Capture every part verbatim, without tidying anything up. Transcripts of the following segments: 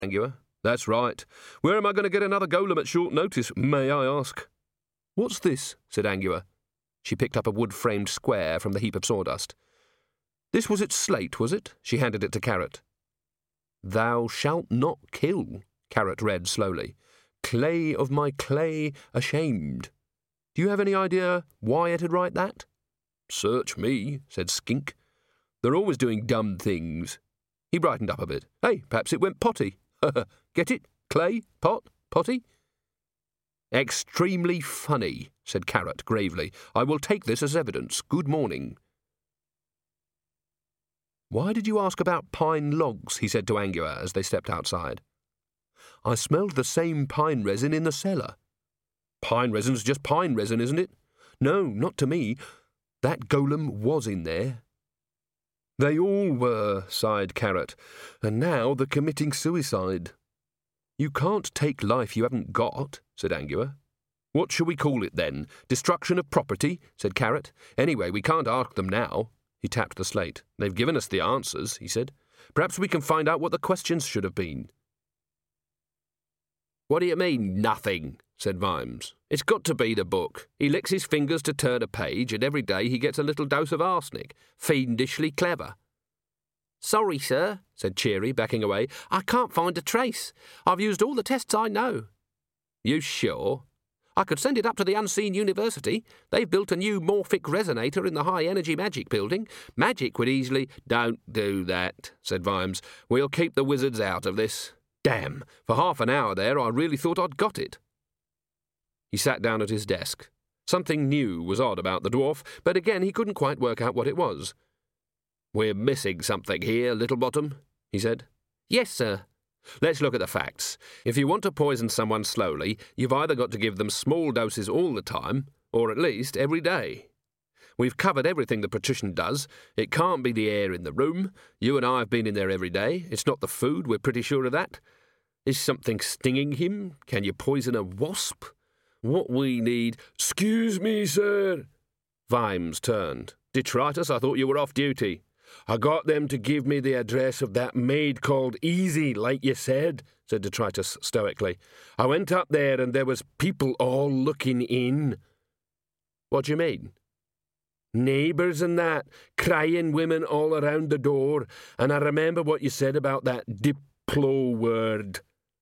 Angua. That's right. Where am I going to get another golem at short notice, may I ask? What's this? Said Angua. She picked up a wood-framed square from the heap of sawdust. This was its slate, was it? She handed it to Carrot. Thou shalt not kill, Carrot read slowly. Clay of my clay ashamed. Do you have any idea why it'd write that? Search me, said Skink. They're always doing dumb things. He brightened up a bit. Hey, perhaps it went potty. Get it? Clay? Pot? Potty? Extremely funny, said Carrot gravely. I will take this as evidence. Good morning. Why did you ask about pine logs? He said to Angua as they stepped outside. I smelled the same pine resin in the cellar. Pine resin's just pine resin, isn't it? No, not to me. That golem was in there. They all were, sighed Carrot, and now they're committing suicide. You can't take life you haven't got, said Angua. What shall we call it then? Destruction of property, said Carrot. Anyway, we can't ask them now. He tapped the slate. They've given us the answers, he said. Perhaps we can find out what the questions should have been. What do you mean, nothing? Said Vimes. It's got to be the book. He licks his fingers to turn a page, and every day he gets a little dose of arsenic. Fiendishly clever. Sorry, sir, said Cheery, backing away. I can't find a trace. I've used all the tests I know. You sure? I could send it up to the Unseen University. They've built a new morphic resonator in the high-energy magic building. Magic would easily... Don't do that, said Vimes. We'll keep the wizards out of this. Damn, for half an hour there I really thought I'd got it. He sat down at his desk. Something new was odd about the dwarf, but again he couldn't quite work out what it was. We're missing something here, Littlebottom, he said. Yes, sir. Let's look at the facts. If you want to poison someone slowly, you've either got to give them small doses all the time, or at least every day. We've covered everything the patrician does. It can't be the air in the room. You and I have been in there every day. It's not the food, we're pretty sure of that. Is something stinging him? Can you poison a wasp? What we need... Excuse me, sir. Vimes turned. Detritus, I thought you were off duty. I got them to give me the address of that maid called Easy, like you said, said Detritus stoically. I went up there and there was people all looking in. What do you mean? Neighbours and that, crying women all around the door, and I remember what you said about that diplo word.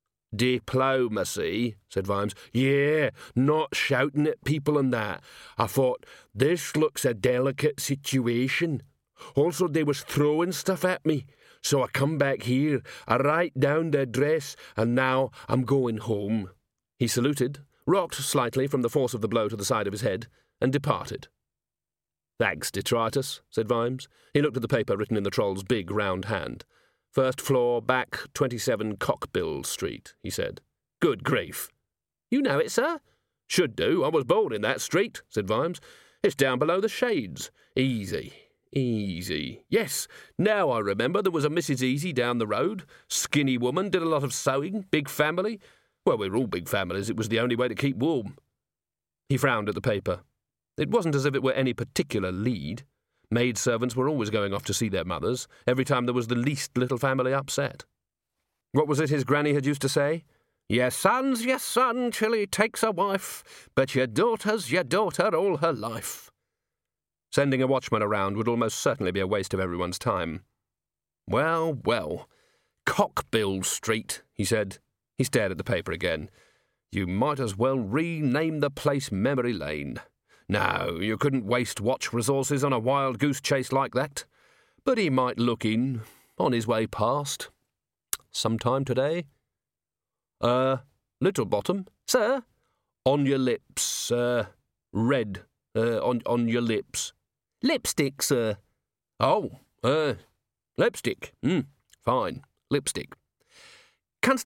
Diplomacy, said Vimes. Yeah, not shouting at people and that. I thought, this looks a delicate situation. Also, they was throwing stuff at me. So I come back here, I write down the address, and now I'm going home. He saluted, rocked slightly from the force of the blow to the side of his head, and departed. Thanks, Detritus, said Vimes. He looked at the paper written in the troll's big, round hand. First floor, back, twenty-seven Cockbill Street, he said. Good grief. You know it, sir? Should do. I was born in that street, said Vimes. It's down below the Shades. Easy. Easy. Yes, now I remember there was a Missus Easy down the road. Skinny woman, did a lot of sewing, big family. Well, we were all big families. It was the only way to keep warm. He frowned at the paper. It wasn't as if it were any particular lead. Maidservants were always going off to see their mothers, every time there was the least little family upset. What was it his granny had used to say? Your son's your son till he takes a wife, but your daughter's your daughter all her life. Sending a watchman around would almost certainly be a waste of everyone's time. Well, well, Cockbill Street, he said. He stared at the paper again. You might as well rename the place Memory Lane. No, you couldn't waste watch resources on a wild goose chase like that. But he might look in, on his way past. Sometime today. Uh, Littlebottom? Sir? On your lips, uh, red, uh, on, on your lips. Lipstick, sir. Oh, uh, lipstick. Hmm, fine, lipstick.